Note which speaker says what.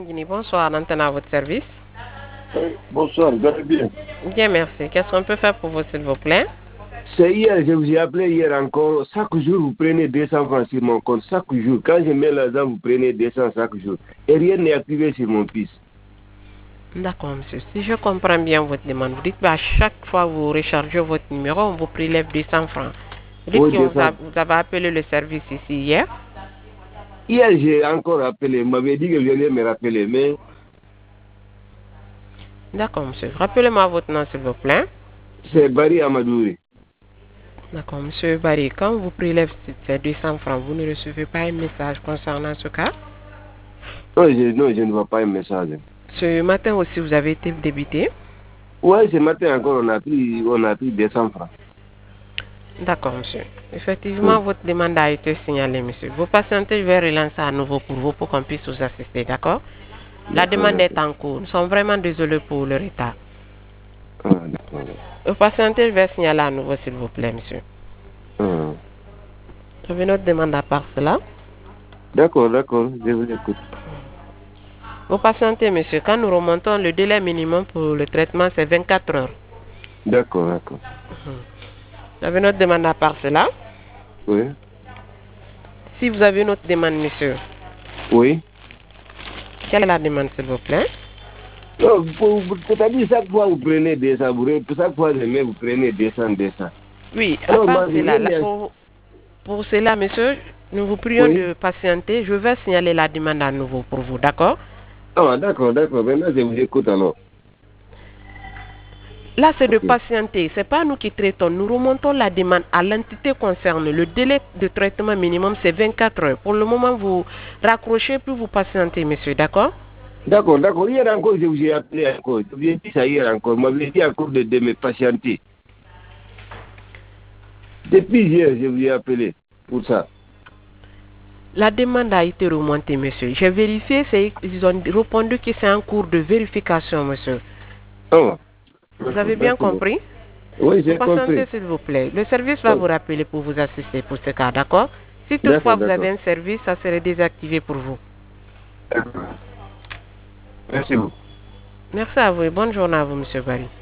Speaker 1: Guinée, bonsoir, l'antenne à votre service.
Speaker 2: Bonsoir, vous allez bien?
Speaker 1: Bien, merci. Qu'est-ce qu'on peut faire pour vous, s'il vous plaît?
Speaker 2: C'est hier, je vous ai appelé hier encore. Chaque jour, vous prenez 200 francs sur mon compte. Chaque jour. Quand je mets l'argent, vous prenez 200 chaque jour. Et rien n'est activé sur mon fils.
Speaker 1: D'accord, monsieur. Si je comprends bien votre demande, vous dites qu'à chaque fois que vous rechargez votre numéro, on vous prélève 200 francs. Vous dites
Speaker 2: Oui,
Speaker 1: que
Speaker 2: 200.
Speaker 1: vous avez appelé le service ici hier.
Speaker 2: Hier, j'ai encore appelé. Il m'avait dit que je allais me rappeler, mais
Speaker 1: D'accord, monsieur. Rappelez-moi votre nom, s'il vous plaît.
Speaker 2: c'est Barry Amadouri.
Speaker 1: D'accord, monsieur Barry. Quand on vous prélève ces 200 francs, vous ne recevez pas un message concernant ce cas?
Speaker 2: Non, je ne vois pas un message.
Speaker 1: Ce matin aussi, vous avez été débité.
Speaker 2: Oui, ce matin encore, on a pris 200 francs.
Speaker 1: D'accord, monsieur.
Speaker 2: Oui.
Speaker 1: Effectivement, votre demande a été signalée, monsieur. Vous patientez, je vais relancer à nouveau pour vous pour qu'on puisse vous assister, d'accord? La
Speaker 2: D'accord,
Speaker 1: demande est
Speaker 2: d'accord.
Speaker 1: en cours. Nous sommes vraiment désolés pour le retard.
Speaker 2: Ah, d'accord.
Speaker 1: Vous patientez, je vais signaler à nouveau, s'il vous plaît, monsieur.
Speaker 2: Ah.
Speaker 1: J'avais notre demande à part cela.
Speaker 2: D'accord, d'accord, je vous écoute.
Speaker 1: Vous patientez, monsieur. Quand nous remontons, le délai minimum pour le traitement, c'est 24 heures.
Speaker 2: D'accord, d'accord.
Speaker 1: J'avais notre demande à part cela.
Speaker 2: Oui.
Speaker 1: Si vous avez une autre demande, monsieur,
Speaker 2: Oui.
Speaker 1: quelle est la demande, s'il vous plaît?
Speaker 2: Non, c'est-à-dire chaque fois vous prenez 200, chaque fois vous prenez 200, 200.
Speaker 1: Oui, à
Speaker 2: Alors,
Speaker 1: part
Speaker 2: moi,
Speaker 1: cela, pour cela, monsieur, nous vous prions
Speaker 2: oui.
Speaker 1: de patienter. Je vais signaler la demande à nouveau pour vous, d'accord?
Speaker 2: Ah, d'accord, d'accord. Maintenant, je vous écoute alors.
Speaker 1: Là, c'est de
Speaker 2: Ok.
Speaker 1: patienter. Ce n'est pas nous qui traitons. Nous remontons la demande à l'entité concernée. Le délai de traitement minimum, c'est 24 heures. Pour le moment, vous raccrochez puis vous patientez, monsieur, d'accord?
Speaker 2: D'accord, d'accord. Hier encore, je vous ai appelé encore. Je vous ai dit ça hier encore. Vous m'avez dit encore de me patienter. Depuis hier, je vous ai appelé pour ça.
Speaker 1: La demande a été remontée, monsieur. J'ai vérifié, ils ont répondu que c'est en cours de vérification, monsieur.
Speaker 2: Oh,
Speaker 1: Vous
Speaker 2: d'accord,
Speaker 1: avez bien
Speaker 2: d'accord.
Speaker 1: compris?
Speaker 2: Oui,
Speaker 1: Vous
Speaker 2: j'ai
Speaker 1: patientez,
Speaker 2: compris.
Speaker 1: s'il vous plaît. Le service va
Speaker 2: Oh,
Speaker 1: vous rappeler pour vous assister pour ce cas, d'accord? Si toutefois
Speaker 2: d'accord,
Speaker 1: vous avez
Speaker 2: d'accord.
Speaker 1: un service, ça serait désactivé pour vous.
Speaker 2: D'accord. Merci beaucoup.
Speaker 1: Merci à vous et bonne journée à vous, monsieur Barry.